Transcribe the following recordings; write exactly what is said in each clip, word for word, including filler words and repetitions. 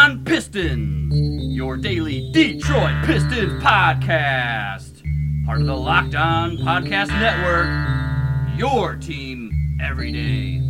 On Pistons, your daily Detroit Pistons podcast. Part of the Locked On Podcast Network, your team every day.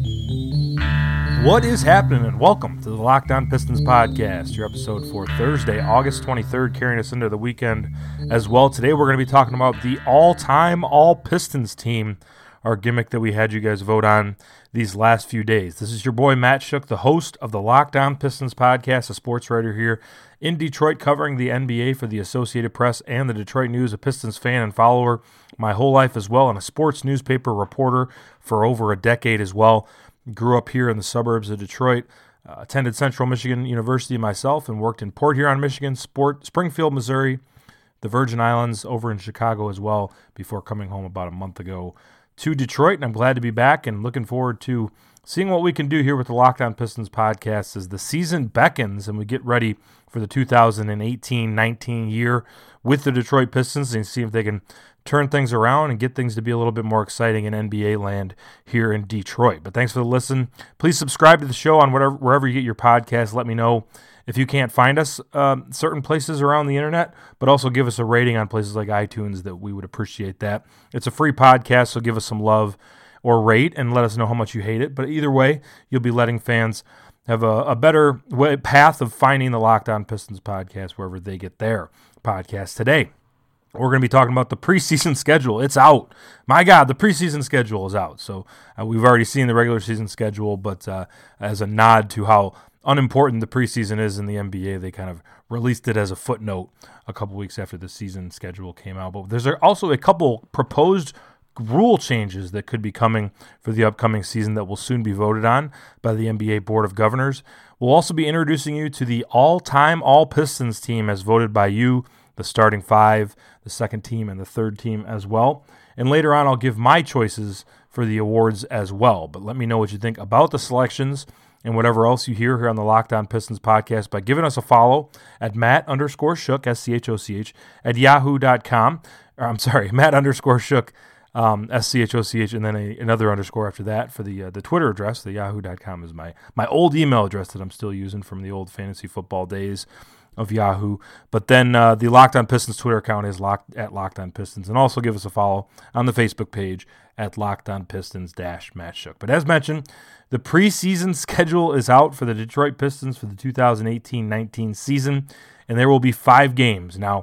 What is happening, and welcome to the Locked On Pistons podcast, your episode for Thursday, August twenty-third, carrying us into the weekend as well. Today we're going to be talking about the all-time All-Pistons team, our gimmick that we had you guys vote on these last few days. This is your boy Matt Shook, the host of the Locked On Pistons podcast, a sports writer here in Detroit covering the N B A for the Associated Press and the Detroit News, a Pistons fan and follower my whole life as well, and a sports newspaper reporter for over a decade as well. Grew up here in the suburbs of Detroit, uh, attended Central Michigan University myself, and worked in Port Huron, Michigan, Sport, Springfield, Missouri, the Virgin Islands, over in Chicago as well, before coming home about a month ago to Detroit. And I'm glad to be back and looking forward to seeing what we can do here with the Locked On Pistons podcast as the season beckons and we get ready for the two thousand eighteen nineteen year with the Detroit Pistons and see if they can turn things around and get things to be a little bit more exciting in N B A land here in Detroit. But thanks for the listen. Please subscribe to the show on whatever wherever you get your podcast. Let me know if you can't find us um, certain places around the internet, but also give us a rating on places like iTunes. That we would appreciate that. It's a free podcast, so give us some love or rate and let us know how much you hate it. But either way, you'll be letting fans have a, a better way, path of finding the Locked On Pistons podcast wherever they get their podcast. Today, we're going to be talking about the preseason schedule. It's out. My God, the preseason schedule is out. So uh, we've already seen the regular season schedule, but uh, as a nod to how unimportant the preseason is in the N B A, they kind of released it as a footnote a couple weeks after the season schedule came out. But there's also a couple proposed rule changes that could be coming for the upcoming season that will soon be voted on by the N B A Board of Governors. We'll also be introducing you to the all-time All-Pistons team as voted by you, the starting five, the second team, and the third team as well. And later on, I'll give my choices for the awards as well. But let me know what you think about the selections and whatever else you hear here on the Locked On Pistons podcast by giving us a follow at Matt underscore Shook, S C H O C H, at yahoo dot com. Or, I'm sorry, Matt underscore Shook, um, S C H O C H, and then a, another underscore after that for the uh, the Twitter address. The yahoo dot com is my, my old email address that I'm still using from the old fantasy football days of Yahoo. But then uh, the Locked On Pistons Twitter account is locked at Locked On Pistons. And also give us a follow on the Facebook page at Locked On Pistons dash Matt Shook. But as mentioned, the preseason schedule is out for the Detroit Pistons for the two thousand eighteen nineteen season, and there will be five games. Now,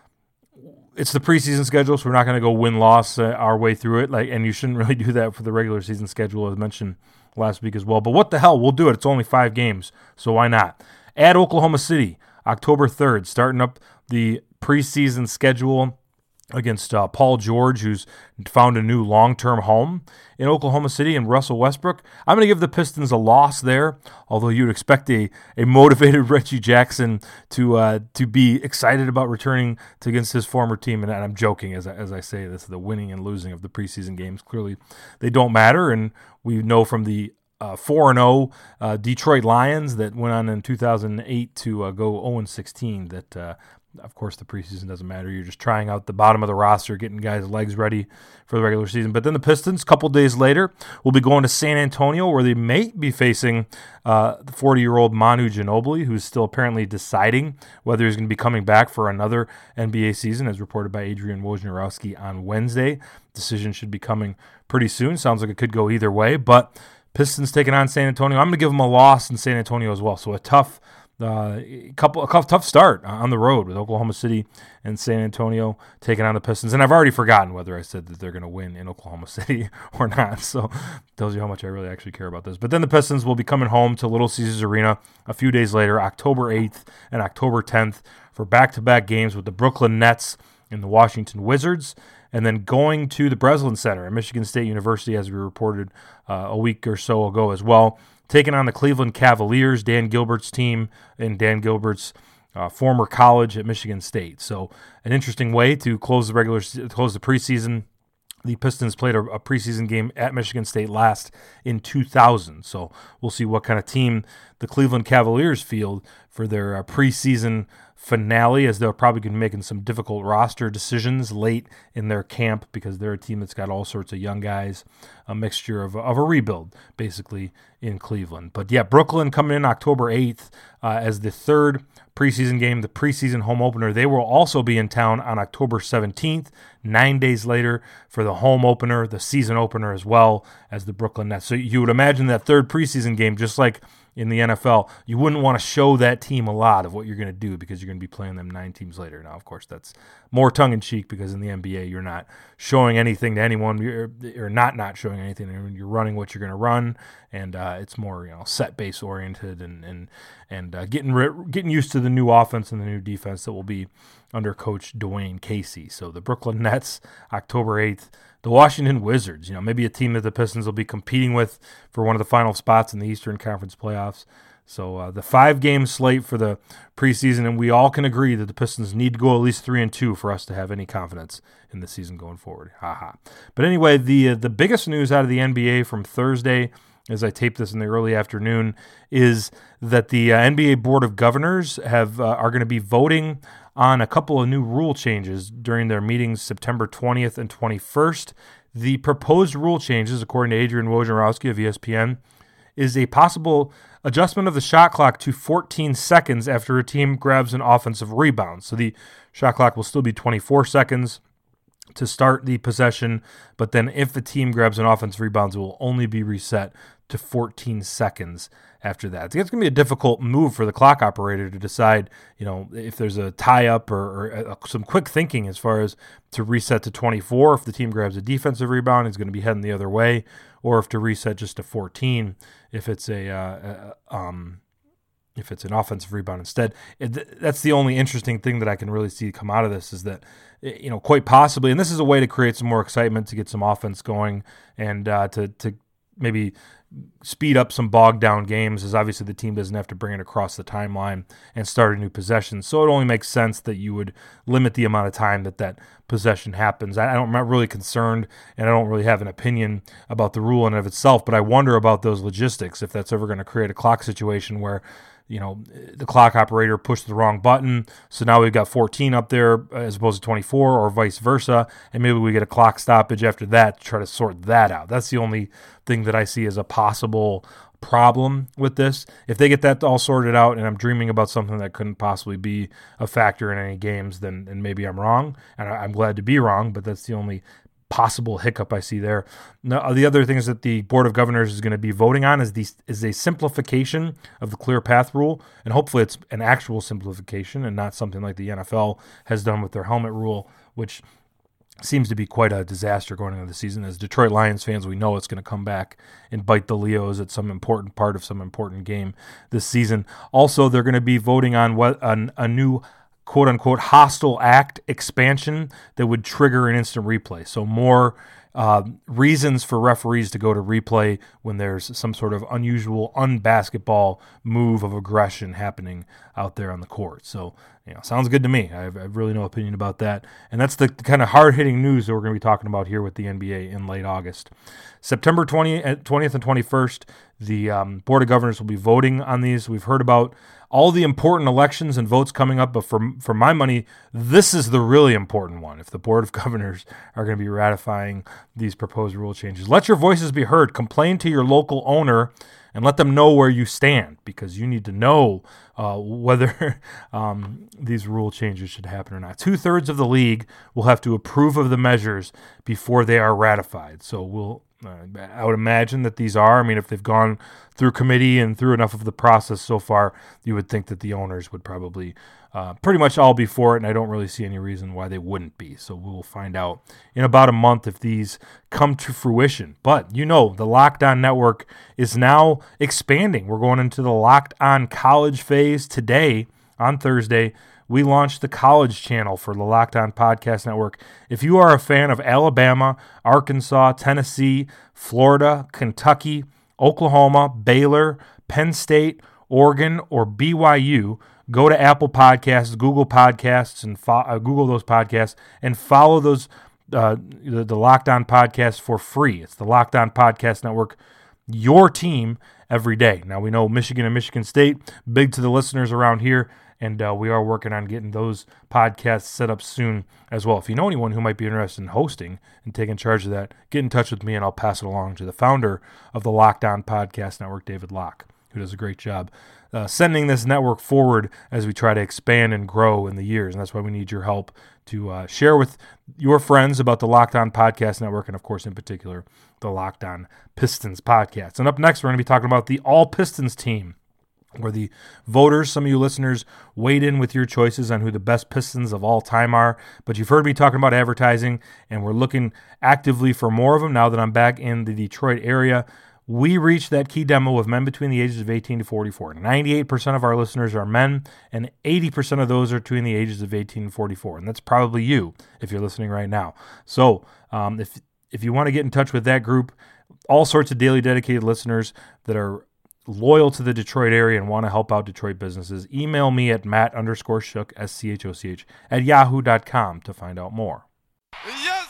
it's the preseason schedule, so we're not going to go win-loss uh, our way through it, like, and you shouldn't really do that for the regular season schedule, as mentioned last week as well. But what the hell, we'll do it. It's only five games, so why not? At Oklahoma City, October third, starting up the preseason schedule against uh, Paul George, who's found a new long-term home in Oklahoma City, and Russell Westbrook. I'm going to give the Pistons a loss there, although you'd expect a, a motivated Reggie Jackson to uh, to be excited about returning to against his former team. And I'm joking as I, as I say this, the winning and losing of the preseason games, clearly they don't matter, and we know from the Uh, four and oh uh, Detroit Lions that went on in two thousand eight to uh, go oh and sixteen that, uh, of course, the preseason doesn't matter. You're just trying out the bottom of the roster, getting guys' legs ready for the regular season. But then the Pistons, a couple days later, will be going to San Antonio, where they may be facing uh, the forty-year-old Manu Ginobili, who's still apparently deciding whether he's going to be coming back for another N B A season, as reported by Adrian Wojnarowski on Wednesday. Decision should be coming pretty soon. Sounds like it could go either way, but Pistons taking on San Antonio. I'm going to give them a loss in San Antonio as well. So a tough uh, couple, a tough start on the road with Oklahoma City and San Antonio taking on the Pistons. And I've already forgotten whether I said that they're going to win in Oklahoma City or not. So it tells you how much I really actually care about this. But then the Pistons will be coming home to Little Caesars Arena a few days later, October eighth and October tenth, for back-to-back games with the Brooklyn Nets and the Washington Wizards, and then going to the Breslin Center at Michigan State University, as we reported uh, a week or so ago as well, taking on the Cleveland Cavaliers, Dan Gilbert's team, and Dan Gilbert's uh, former college at Michigan State. So an interesting way to close the regular, close the preseason. The Pistons played a, a preseason game at Michigan State last in two thousand. So we'll see what kind of team the Cleveland Cavaliers field for their uh, preseason finale, as they're probably going to be making some difficult roster decisions late in their camp because they're a team that's got all sorts of young guys, a mixture of, of a rebuild, basically, in Cleveland. But yeah, Brooklyn coming in October eighth uh, as the third preseason game, the preseason home opener. They will also be in town on October seventeenth, nine days later, for the home opener, the season opener as well as the Brooklyn Nets. So you would imagine that third preseason game, just like in the N F L, you wouldn't want to show that team a lot of what you're going to do because you're going to be playing them nine teams later. Now, of course, that's more tongue-in-cheek because in the N B A, you're not showing anything to anyone. You're, you're not not showing anything. You're running what you're going to run, and uh, it's more, you know, set-base oriented and and and uh, getting re- getting used to the new offense and the new defense that will be under Coach Dwayne Casey. So the Brooklyn Nets, October eighth. The Washington Wizards, you know, maybe a team that the Pistons will be competing with for one of the final spots in the Eastern Conference playoffs. So uh, the five-game slate for the preseason, and we all can agree that the Pistons need to go at least three and two for us to have any confidence in the season going forward. Haha. But anyway, the uh, the biggest news out of the N B A from Thursday, as I tape this in the early afternoon, is that the uh, N B A Board of Governors have uh, are going to be voting on a couple of new rule changes during their meetings September twentieth and twenty-first. The proposed rule changes, according to Adrian Wojnarowski of E S P N, is a possible adjustment of the shot clock to fourteen seconds after a team grabs an offensive rebound. So the shot clock will still be twenty-four seconds to start the possession, but then if the team grabs an offensive rebound, it will only be reset to fourteen seconds after that. It's going to be a difficult move for the clock operator to decide, you know, if there's a tie-up or, or uh, some quick thinking as far as to reset to twenty-four if the team grabs a defensive rebound, it's going to be heading the other way, or if to reset just to fourteen if it's a uh, uh, um, if it's an offensive rebound instead. It, that's the only interesting thing that I can really see come out of this, is that, you know, quite possibly, and this is a way to create some more excitement, to get some offense going, and uh, to to maybe speed up some bogged down games, as obviously the team doesn't have to bring it across the timeline and start a new possession. So it only makes sense that you would limit the amount of time that that possession happens. I don't, I'm not really concerned, and I don't really have an opinion about the rule in and of itself, but I wonder about those logistics, if that's ever going to create a clock situation where, you know, the clock operator pushed the wrong button, so now we've got fourteen up there as opposed to twenty-four, or vice versa, and maybe we get a clock stoppage after that to try to sort that out. That's the only thing that I see as a possible problem with this. If they get that all sorted out, and I'm dreaming about something that couldn't possibly be a factor in any games, then and maybe I'm wrong, and I'm glad to be wrong, but that's the only possible hiccup I see there. Now, the other things that the Board of Governors is going to be voting on is the is a simplification of the clear path rule, and hopefully it's an actual simplification and not something like the N F L has done with their helmet rule, which seems to be quite a disaster going into the season. As Detroit Lions fans, we know it's going to come back and bite the Leos at some important part of some important game this season. Also, they're going to be voting on what on a new quote-unquote hostile act expansion that would trigger an instant replay. So more uh, reasons for referees to go to replay when there's some sort of unusual, unbasketball move of aggression happening out there on the court. So, you know, sounds good to me. I have, I have really no opinion about that. And that's the, the kind of hard-hitting news that we're going to be talking about here with the N B A in late August. September twentieth, twentieth and twenty-first, the um, Board of Governors will be voting on these. We've heard about all the important elections and votes coming up, but for, for my money, this is the really important one. If the Board of Governors are going to be ratifying these proposed rule changes, let your voices be heard. Complain to your local owner and let them know where you stand, because you need to know uh, whether um, these rule changes should happen or not. Two-thirds of the league will have to approve of the measures before they are ratified. So we'll Uh, I would imagine that these are. I mean, if they've gone through committee and through enough of the process so far, you would think that the owners would probably uh, pretty much all be for it, and I don't really see any reason why they wouldn't be. So we will find out in about a month if these come to fruition. But, you know, the Locked On Network is now expanding. We're going into the Locked On College phase today on Thursday. We launched the college channel for the Locked On Podcast Network. If you are a fan of Alabama, Arkansas, Tennessee, Florida, Kentucky, Oklahoma, Baylor, Penn State, Oregon, or B Y U, go to Apple Podcasts, Google Podcasts, and fo- uh, Google those podcasts and follow those uh, the, the Locked On Podcast for free. It's the Locked On Podcast Network, your team every day. Now, we know Michigan and Michigan State, big to the listeners around here, and uh, we are working on getting those podcasts set up soon as well. If you know anyone who might be interested in hosting and taking charge of that, get in touch with me and I'll pass it along to the founder of the Locked On Podcast Network, David Locke, who does a great job uh, sending this network forward as we try to expand and grow in the years. And that's why we need your help to uh, share with your friends about the Locked On Podcast Network and, of course, in particular, the Locked On Pistons podcast. And up next, we're going to be talking about the All Pistons team, where the voters, some of you listeners, weighed in with your choices on who the best Pistons of all time are. But you've heard me talking about advertising, and we're looking actively for more of them now that I'm back in the Detroit area. We reached that key demo of men between the ages of eighteen to forty-four. ninety-eight percent of our listeners are men, and eighty percent of those are between the ages of eighteen and forty-four. And that's probably you if you're listening right now. So um, if if you want to get in touch with that group, all sorts of daily dedicated listeners that are loyal to the Detroit area and want to help out Detroit businesses, email me at Matt underscore Schoch, S C H O C H, at yahoo dot com to find out more. Yes,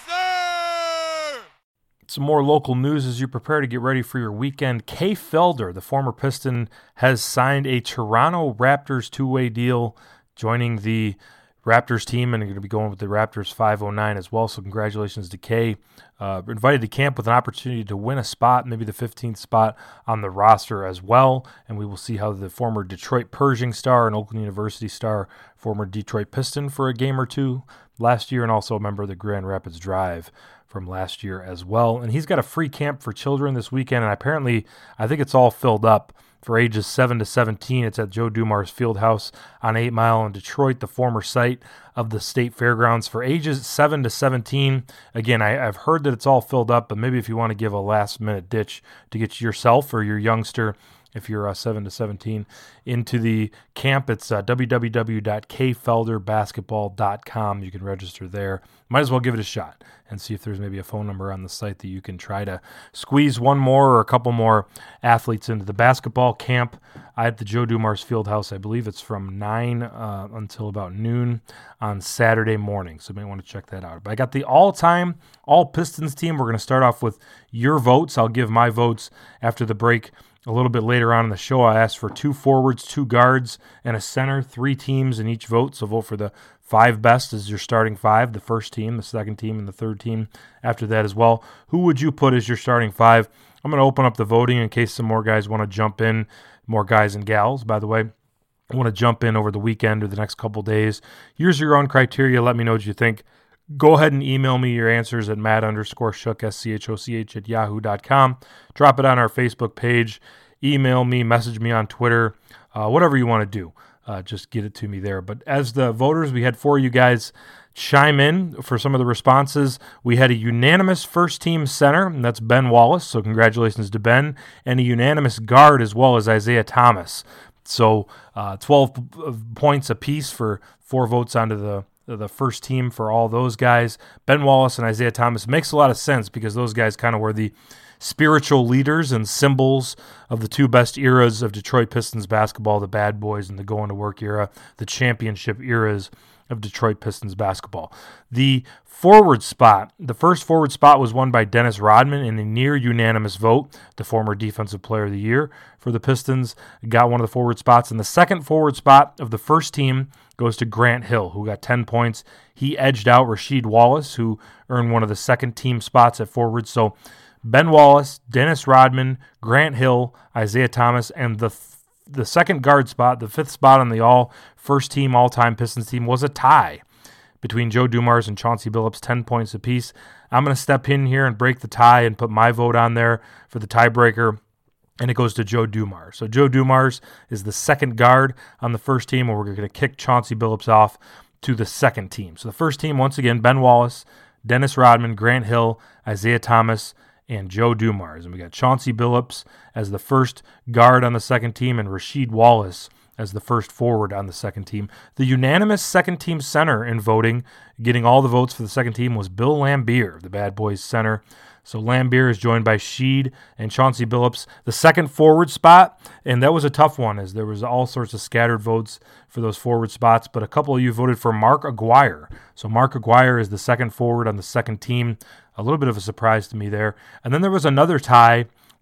sir! Some more local news as you prepare to get ready for your weekend. Kay Felder, the former Piston, has signed a Toronto Raptors two-way deal, joining the Raptors team, and going to be going with the Raptors five oh nine as well. So congratulations to Kay. Uh, invited to camp with an opportunity to win a spot, maybe the fifteenth spot on the roster as well. And we will see how the former Detroit Pershing star and Oakland University star, former Detroit Piston for a game or two last year, and also a member of the Grand Rapids Drive from last year as well. And he's got a free camp for children this weekend, and apparently I think it's all filled up for ages seven to seventeen. It's at Joe Dumars Fieldhouse on eight mile in Detroit, the former site of the State Fairgrounds. For ages seven to seventeen, again, I, I've heard that it's all filled up, but maybe if you want to give a last-minute ditch to get yourself or your youngster, if you're uh, seven to seventeen, into the camp, it's uh, w w w dot k felder basketball dot com. You can register there. Might as well give it a shot and see if there's maybe a phone number on the site that you can try to squeeze one more or a couple more athletes into the basketball camp at the Joe Dumars Fieldhouse. I believe it's from nine uh, until about noon on Saturday morning, so you may want to check that out. But I got the all-time All Pistons team. We're going to start off with your votes. I'll give my votes after the break. A little bit later on in the show, I asked for two forwards, two guards, and a center, three teams in each vote. So vote for the five best as your starting five, the first team, the second team, and the third team after that as well. Who would you put as your starting five? I'm going to open up the voting in case some more guys want to jump in, more guys and gals, by the way. I want to jump in over the weekend or the next couple days. Here's your own criteria. Let me know what you think. Go ahead and email me your answers at Matt underscore Schoch, S C H O C H, at yahoo dot com. Drop it on our Facebook page. Email me, message me on Twitter, uh, whatever you want to do. Uh, just get it to me there. But as the voters, we had four of you guys chime in for some of the responses. We had a unanimous first-team center, and that's Ben Wallace, so congratulations to Ben, and a unanimous guard as well as Isaiah Thomas. So uh, twelve points apiece for four votes onto the the first team for all those guys. Ben Wallace and Isaiah Thomas makes a lot of sense because those guys kind of were the spiritual leaders and symbols of the two best eras of Detroit Pistons basketball, the Bad Boys and the Going to Work era, the championship eras of Detroit Pistons basketball. The forward spot, the first forward spot was won by Dennis Rodman in a near unanimous vote. The former Defensive Player of the Year for the Pistons got one of the forward spots. And the second forward spot of the first team goes to Grant Hill, who got ten points. He edged out Rasheed Wallace, who earned one of the second team spots at forward. So Ben Wallace, Dennis Rodman, Grant Hill, Isaiah Thomas, and the th- the second guard spot, the fifth spot on the all first team, all-time Pistons team, was a tie between Joe Dumars and Chauncey Billups, ten points apiece. I'm going to step in here and break the tie and put my vote on there for the tiebreaker, and it goes to Joe Dumars. So Joe Dumars is the second guard on the first team, and we're going to kick Chauncey Billups off to the second team. So the first team, once again, Ben Wallace, Dennis Rodman, Grant Hill, Isaiah Thomas, and Joe Dumars. And we got Chauncey Billups as the first guard on the second team and Rasheed Wallace as the first forward on the second team. The unanimous second team center in voting, getting all the votes for the second team, was Bill Laimbeer, the Bad Boys center. So Laimbeer is joined by Sheed and Chauncey Billups. The second forward spot, and that was a tough one as there was all sorts of scattered votes for those forward spots, but a couple of you voted for Mark Aguirre. So Mark Aguirre is the second forward on the second team. A little bit of a surprise to me there. And then there was another tie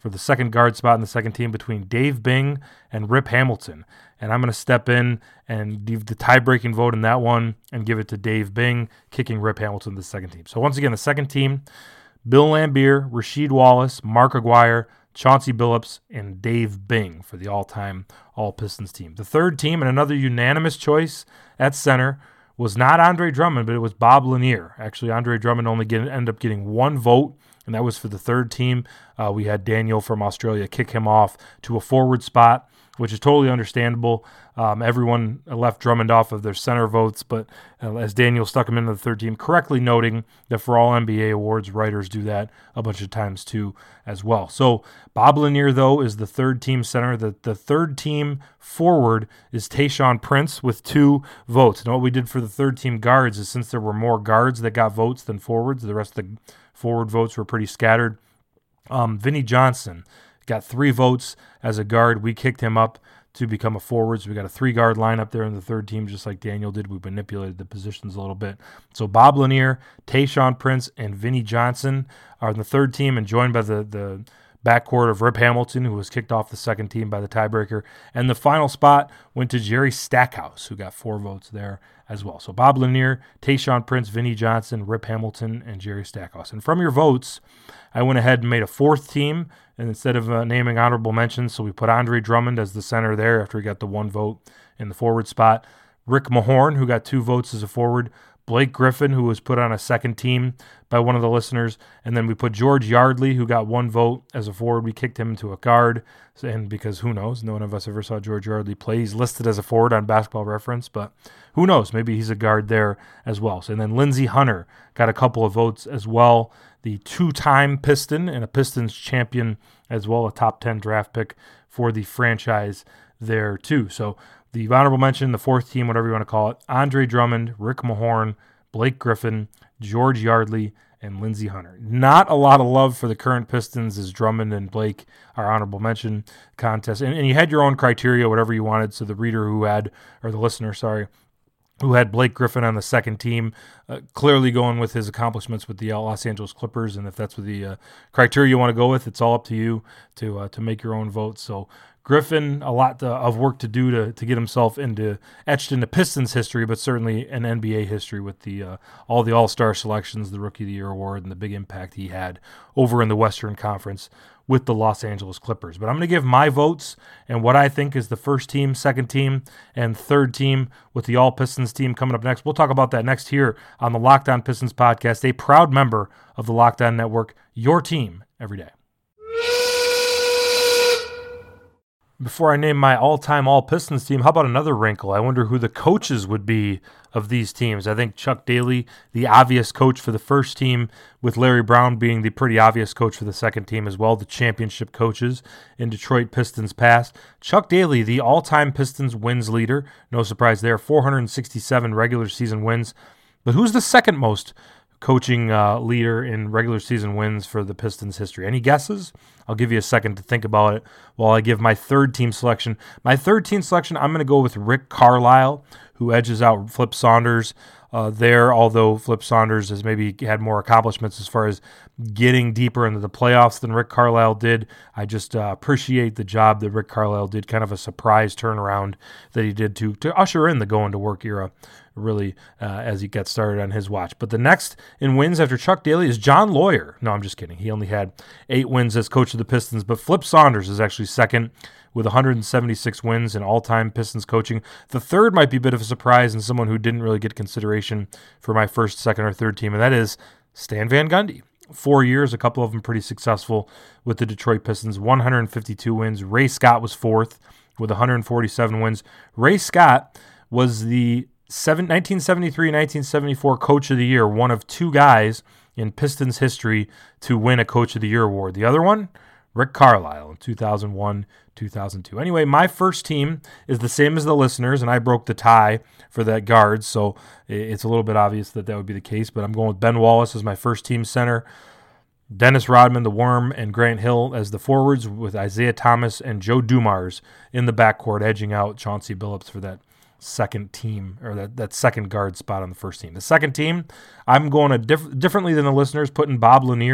for the second guard spot in the second team between Dave Bing and Rip Hamilton. And I'm going to step in and give the tie-breaking vote in that one and give it to Dave Bing, kicking Rip Hamilton to the second team. So once again, the second team, Bill Laimbeer, Rasheed Wallace, Mark Aguirre, Chauncey Billups, and Dave Bing for the all-time All-Pistons team. The third team, and another unanimous choice at center, was not Andre Drummond, but it was Bob Lanier. Actually, Andre Drummond only get, ended up getting one vote, and that was for the third team. Uh, we had Daniel from Australia kick him off to a forward spot, which is totally understandable. Um, everyone left Drummond off of their center votes, but uh, as Daniel stuck him into the third team, correctly noting that for all N B A awards, writers do that a bunch of times too as well. So Bob Lanier, though, is the third team center. The, the third team forward is Tayshaun Prince with two votes. And what we did for the third team guards is, since there were more guards that got votes than forwards, the rest of the forward votes were pretty scattered. Um, Vinnie Johnson got three votes as a guard. We kicked him up to become a forward. So we got a three-guard lineup there in the third team, just like Daniel did. We manipulated the positions a little bit. So Bob Lanier, Tayshaun Prince, and Vinnie Johnson are in the third team, and joined by the, the backcourt of Rip Hamilton, who was kicked off the second team by the tiebreaker. And the final spot went to Jerry Stackhouse, who got four votes there as well. So Bob Lanier, Tayshaun Prince, Vinnie Johnson, Rip Hamilton, and Jerry Stackhouse. And from your votes, I went ahead and made a fourth team, and instead of uh, naming honorable mentions, so we put Andre Drummond as the center there after he got the one vote in the forward spot. Rick Mahorn, who got two votes as a forward. Blake Griffin, who was put on a second team by one of the listeners. And then we put George Yardley, who got one vote as a forward. We kicked him into a guard. And because who knows, no one of us ever saw George Yardley play. He's listed as a forward on Basketball Reference, but who knows? Maybe he's a guard there as well. So, and then Lindsey Hunter got a couple of votes as well. The two-time Piston and a Pistons champion as well, a top ten draft pick for the franchise there too. So the honorable mention, the fourth team, whatever you want to call it, Andre Drummond, Rick Mahorn, Blake Griffin, George Yardley, and Lindsey Hunter. Not a lot of love for the current Pistons, as Drummond and Blake are honorable mention contest. And, and you had your own criteria, whatever you wanted. So the reader who had, or the listener, sorry, who had Blake Griffin on the second team, uh, clearly going with his accomplishments with the Los Angeles Clippers. And if that's what the uh, criteria you want to go with, it's all up to you to uh, to make your own vote. So Griffin, a lot to, of work to do to, to get himself into etched into Pistons history, but certainly an N B A history with the uh, all the All-Star selections, the Rookie of the Year award, and the big impact he had over in the Western Conference with the Los Angeles Clippers. But I'm going to give my votes and what I think is the first team, second team, and third team with the All-Pistons team coming up next. We'll talk about that next here on the Locked On Pistons podcast, a proud member of the Locked On Network, your team every day. Before I name my all-time All-Pistons team, how about another wrinkle? I wonder who the coaches would be of these teams. I think Chuck Daly, the obvious coach for the first team, with Larry Brown being the pretty obvious coach for the second team as well, the championship coaches in Detroit Pistons past. Chuck Daly, the all-time Pistons wins leader. No surprise there, four hundred sixty-seven regular season wins. But who's the second most coaching uh, leader in regular season wins for the Pistons history? Any guesses? I'll give you a second to think about it while I give my third team selection. My third team selection, I'm going to go with Rick Carlisle, who edges out Flip Saunders uh, there, although Flip Saunders has maybe had more accomplishments as far as getting deeper into the playoffs than Rick Carlisle did. I just uh, appreciate the job that Rick Carlisle did, kind of a surprise turnaround that he did to, to usher in the going-to-work era, really, uh, as he gets started on his watch. But the next in wins after Chuck Daly is John Lawyer. No, I'm just kidding. He only had eight wins as coach of the Pistons, but Flip Saunders is actually second with one hundred seventy-six wins in all-time Pistons coaching. The third might be a bit of a surprise and someone who didn't really get consideration for my first, second, or third team, and that is Stan Van Gundy. Four years, a couple of them pretty successful with the Detroit Pistons, one hundred fifty-two wins. Ray Scott was fourth with one hundred forty-seven wins. Ray Scott was the nineteen seventy-three nineteen seventy-four Coach of the Year, one of two guys in Pistons history to win a Coach of the Year award. The other one, Rick Carlisle in two thousand one two thousand two. Anyway, my first team is the same as the listeners, and I broke the tie for that guard, so it's a little bit obvious that that would be the case, but I'm going with Ben Wallace as my first team center, Dennis Rodman, the Worm, and Grant Hill as the forwards, with Isaiah Thomas and Joe Dumars in the backcourt, edging out Chauncey Billups for that second team, or that, that second guard spot on the first team. The second team, I'm going a diff- differently than the listeners, putting Bob Lanier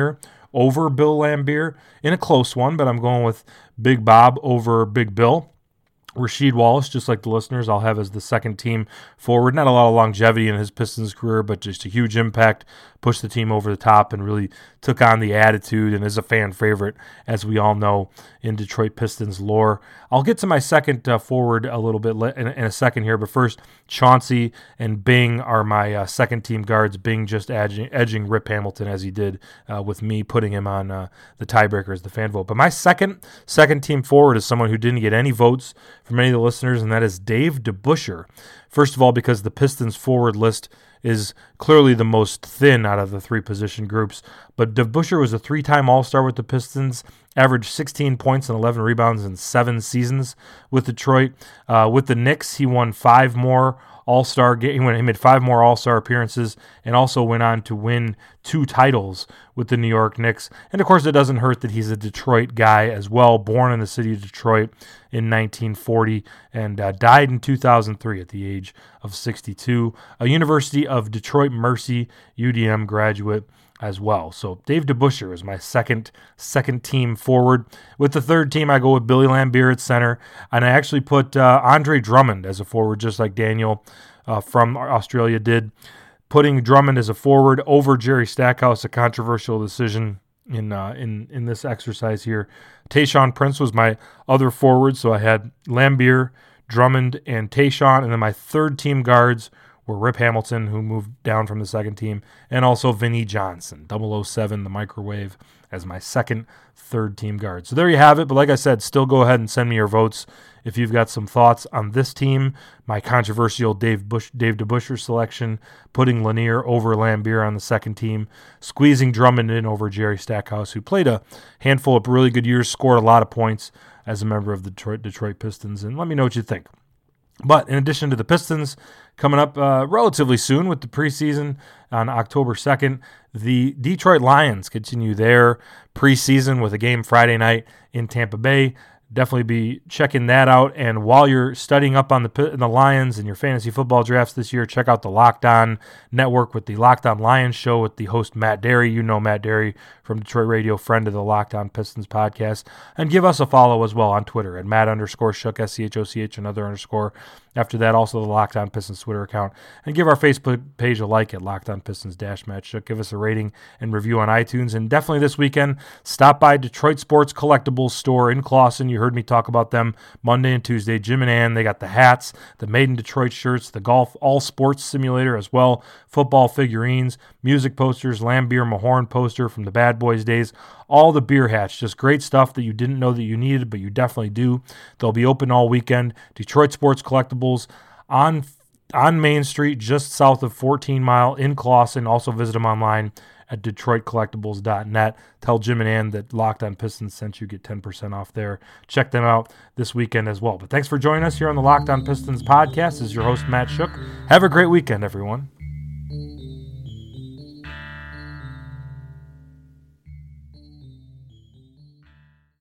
over Bill Laimbeer in a close one, but I'm going with Big Bob over Big Bill. Rasheed Wallace, just like the listeners, I'll have as the second team forward. Not a lot of longevity in his Pistons career, but just a huge impact, pushed the team over the top, and really took on the attitude and is a fan favorite, as we all know, in Detroit Pistons lore. I'll get to my second uh, forward a little bit in, in a second here, but first, Chauncey and Bing are my uh, second team guards. Bing just edging, edging Rip Hamilton as he did uh, with me, putting him on uh, the tiebreaker as the fan vote. But my second second team forward is someone who didn't get any votes from any of the listeners, and that is Dave DeBusschere. First of all, because the Pistons forward list is clearly the most thin out of the three position groups. But DeBusschere was a three-time All-Star with the Pistons, averaged sixteen points and eleven rebounds in seven seasons with Detroit. Uh, with the Knicks, he won five more All-Star game. He made five more All-Star appearances and also went on to win two titles with the New York Knicks. And, of course, it doesn't hurt that he's a Detroit guy as well, born in the city of Detroit in nineteen forty and uh, died in two thousand three at the age of sixty-two. A University of Detroit Mercy U D M graduate as well. So Dave DeBusschere is my second second team forward. With the third team, I go with Billy Laimbeer at center, and I actually put uh, Andre Drummond as a forward, just like Daniel uh, from Australia did. Putting Drummond as a forward over Jerry Stackhouse, a controversial decision in uh, in in this exercise here. Tayshaun Prince was my other forward, so I had Laimbeer, Drummond, and Tayshaun, and then my third team guards were Rip Hamilton, who moved down from the second team, and also Vinnie Johnson, double oh seven, the microwave, as my second, third team guard. So there you have it, but like I said, still go ahead and send me your votes if you've got some thoughts on this team, my controversial Dave Bush, Dave DeBusschere selection, putting Lanier over Laimbeer on the second team, squeezing Drummond in over Jerry Stackhouse, who played a handful of really good years, scored a lot of points as a member of the Detroit, Detroit Pistons, and let me know what you think. But in addition to the Pistons, coming up uh, relatively soon with the preseason on October second, the Detroit Lions continue their preseason with a game Friday night in Tampa Bay. Definitely be checking that out. And while you're studying up on the the Lions and your fantasy football drafts this year, check out the Locked On Network with the Locked On Lions show with the host Matt Derry. You know Matt Derry from Detroit Radio, friend of the Locked On Pistons podcast. And give us a follow as well on Twitter at Matt underscore Shook, S C H O C H, another underscore. After that, also the Locked On Pistons Twitter account. And give our Facebook page a like at Locked On Pistons dash Matt Shook. Give us a rating and review on iTunes. And definitely this weekend, stop by Detroit Sports Collectibles store in Clawson. You heard me talk about them Monday and Tuesday. Jim and Ann, they got the hats, the Made in Detroit shirts, the golf all sports simulator as well, football figurines, music posters, Laimbeer Mahorn poster from the Bad Boys days, all the beer hats. Just great stuff that you didn't know that you needed, but you definitely do. They'll be open all weekend. Detroit Sports Collectibles on on Main Street, just south of fourteen Mile in Clawson. Also visit them online at detroit collectibles dot net. Tell Jim and Ann that Locked On Pistons sent you, get ten percent off there. Check them out this weekend as well. But thanks for joining us here on the Locked On Pistons podcast. This is your host, Matt Shook. Have a great weekend, everyone.